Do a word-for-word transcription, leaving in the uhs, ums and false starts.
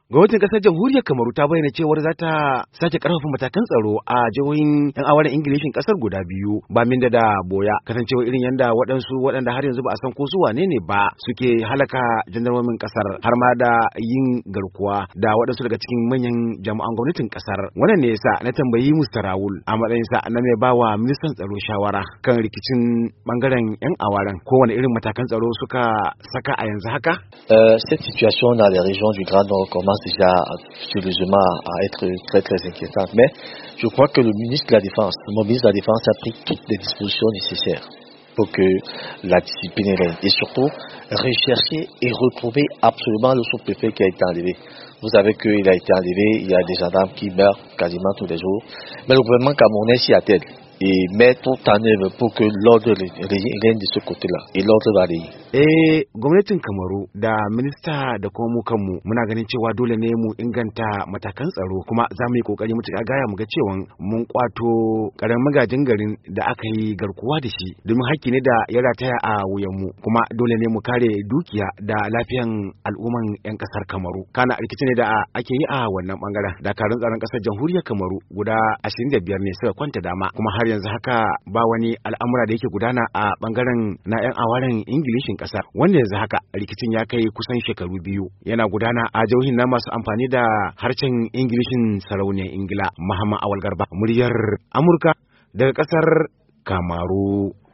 Gwamnatin kasar jamhuriyar Kamaru ta bayyana cewar za ta sake karfafa matakan tsaro a jihohin yan awaren Ingilishin kasar guda biyu ba min da da boya kasancewa irin yanda waɗansu waɗanda har yanzu ba a san ko su wane ne ba suke halaka jandarmomin kasar har ma da yin garkuwa da waɗansu daga cikin manyan jami'an gwamnatin kasar. Wannan ne yasa na tambayi Mister Raul a matsayin sa na mai bawa ministan tsaro shawara kan rikicin bangaren yan awaren kowane irin matakan tsaro suka saka a yanzu haka. Euh, cette situation dans les régions du Grand Nord commence déjà sérieusement à être très très inquiétante. Mais je crois que le ministre de la Défense, mon ministre de la Défense a pris toutes les dispositions nécessaires pour que la discipline règne. Et surtout, rechercher et retrouver absolument le sous-préfet qui a été enlevé. Vous savez qu'il a été enlevé, il y a des gendarmes qui meurent quasiment tous les jours. Mais le gouvernement camerounais s'y attelle et met tout en œuvre pour que l'ordre règne de ce côté-là. Et l'ordre va régner. Eh, gwamnatin Kamaru da minista da kuma mu kanmu muna ganin cewa dole ne mu inganta matakan tsaro kuma za mu yi kokari mutuka gaya mu ga cewa mun kwato karamin magajin garin da aka yi garkuwa da shi domin haƙƙi ne da ya rataya a wuyan mu kuma dole ne mu kare dukiya da lafiyan al'umman 'yan kasar Kamaru. Kana rikici ne da ake yi a wannan bangaren. Dakarun tsaron kasar jamhuriyar Kamaru guda ashirin da biyar ne suka kwanta dama kuma har yanzu haka ba wani al'amura da yake gudana a bangaren na 'yan awaren Ingilishin kasar wanda yanzu haka rikicin ya kai kusan shekaru biyu yana gudana a jihohin na masu amfani da harshen Ingilishin sarauniyar Ingila. Muhammad Awal Garba, muryar Amurka daga kasar Kamaru.